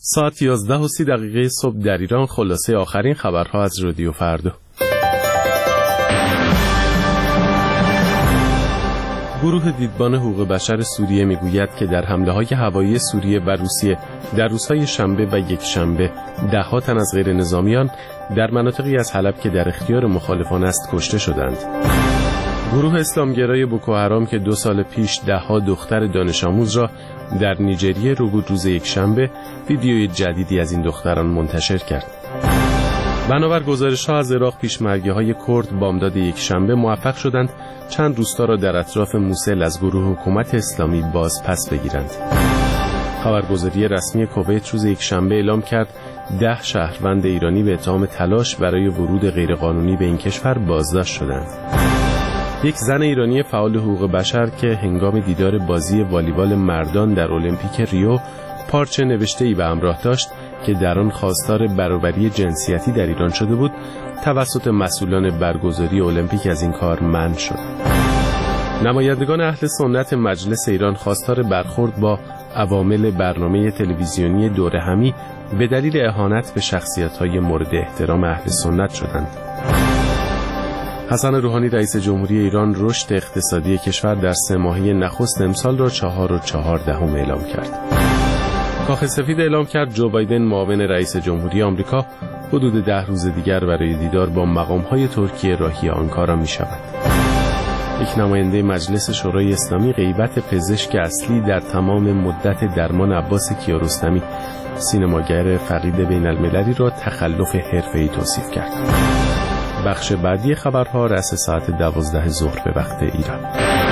ساعت 11:30 صبح در ایران. خلاصه آخرین خبرها از رادیو فردا. گروه دیدبان حقوق بشر سوریه میگوید که در حمله‌های هوایی سوریه و روسیه در روزهای شنبه و یکشنبه ده‌ها تن از غیر نظامیان در مناطقی از حلب که در اختیار مخالفان است کشته شدند. گروه اسلامگرای بوکوحرام که 2 سال پیش ده‌ها دختر دانش آموز را در نیجریه رو بود، روز یکشنبه ویدیوی جدیدی از این دختران منتشر کرد. بنابر گزارش‌ها از عراق، پیشمرگی‌های کرد بامداد یکشنبه موفق شدند چند روستا را در اطراف موسل از گروه حکومت اسلامی باز پس بگیرند. خبرگزاری رسمی کویت روز یکشنبه اعلام کرد 10 شهروند ایرانی به اتهام تلاش برای ورود غیرقانونی به این کشور بازداشت شدند. یک زن ایرانی فعال حقوق بشر که هنگام دیدار بازی والیبال مردان در المپیک ریو پارچه نوشته‌ای به همراه داشت که در آن خواستار برابری جنسیتی در ایران شده بود، توسط مسئولان برگزاری المپیک از این کار منع شد. نمایندگان اهل سنت مجلس ایران خواستار برخورد با عوامل برنامه تلویزیونی دوره همی به دلیل اهانت به شخصیت‌های مورد احترام اهل سنت شدند. حسن روحانی رئیس جمهوری ایران رشد اقتصادی کشور در 3 ماهه نخست امسال را 4.4 اعلام کرد. کاخ سفید اعلام کرد جو بایدن معاون رئیس جمهوری آمریکا حدود 10 روز دیگر برای دیدار با مقام‌های ترکیه راهی آنکارا می‌شود. یک نماینده مجلس شورای اسلامی غیبت پزشک اصلی در تمام مدت درمان عباس کیارستمی، سینماگر فقید بین‌المللی را تخلف حرفه‌ای توصیف کرد. بخش بعدی خبرها رأس ساعت 12 ظهر به وقت ایران.